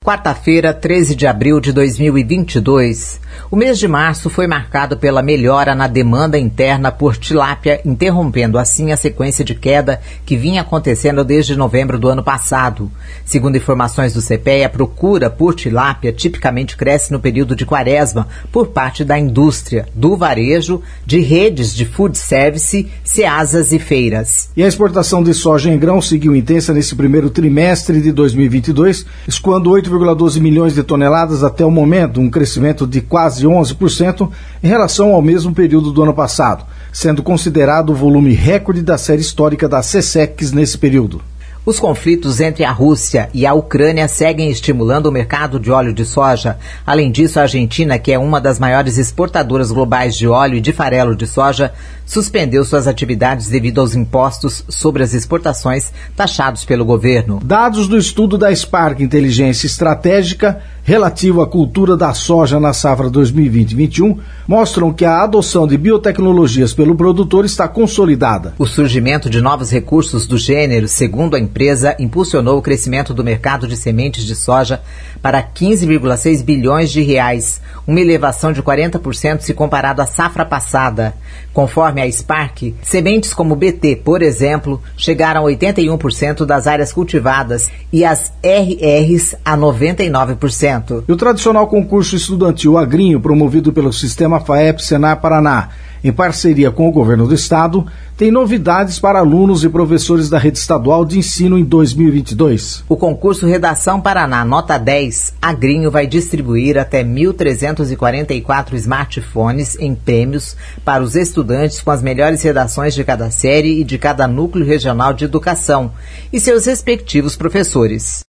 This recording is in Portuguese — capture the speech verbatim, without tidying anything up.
Quarta-feira, treze de abril de dois mil e vinte e dois. O mês de março foi marcado pela melhora na demanda interna por tilápia, interrompendo assim a sequência de queda que vinha acontecendo desde novembro do ano passado. Segundo informações do CEPEA, a procura por tilápia tipicamente cresce no período de quaresma por parte da indústria, do varejo, de redes de food service, ceasas e feiras. E a exportação de soja em grão seguiu intensa nesse primeiro trimestre de dois mil e vinte e dois, escoando oito vírgula doze milhões de toneladas até o momento, um crescimento de quase onze por cento em relação ao mesmo período do ano passado, sendo considerado o volume recorde da série histórica da SESEX nesse período. Os conflitos entre a Rússia e a Ucrânia seguem estimulando o mercado de óleo de soja. Além disso, a Argentina, que é uma das maiores exportadoras globais de óleo e de farelo de soja, suspendeu suas atividades devido aos impostos sobre as exportações taxados pelo governo. Dados do estudo da Spark Inteligência Estratégica relativo à cultura da soja na safra dois mil e vinte e vinte e um mostram que a adoção de biotecnologias pelo produtor está consolidada. O surgimento de novos recursos do gênero, segundo a empresa, impulsionou o crescimento do mercado de sementes de soja para quinze vírgula seis bilhões de reais, uma elevação de quarenta por cento se comparado à safra passada. Conforme a Spark, sementes como B T, por exemplo, chegaram a oitenta e um por cento das áreas cultivadas e as R Rs a noventa e nove por cento. E o tradicional concurso estudantil Agrinho, promovido pelo Sistema FAEP Senar Paraná, em parceria com o governo do estado, tem novidades para alunos e professores da rede estadual de ensino em dois mil e vinte e dois. O concurso Redação Paraná Nota dez, Agrinho vai distribuir até mil trezentos e quarenta e quatro smartphones em prêmios para os estudantes com as melhores redações de cada série e de cada núcleo regional de educação e seus respectivos professores.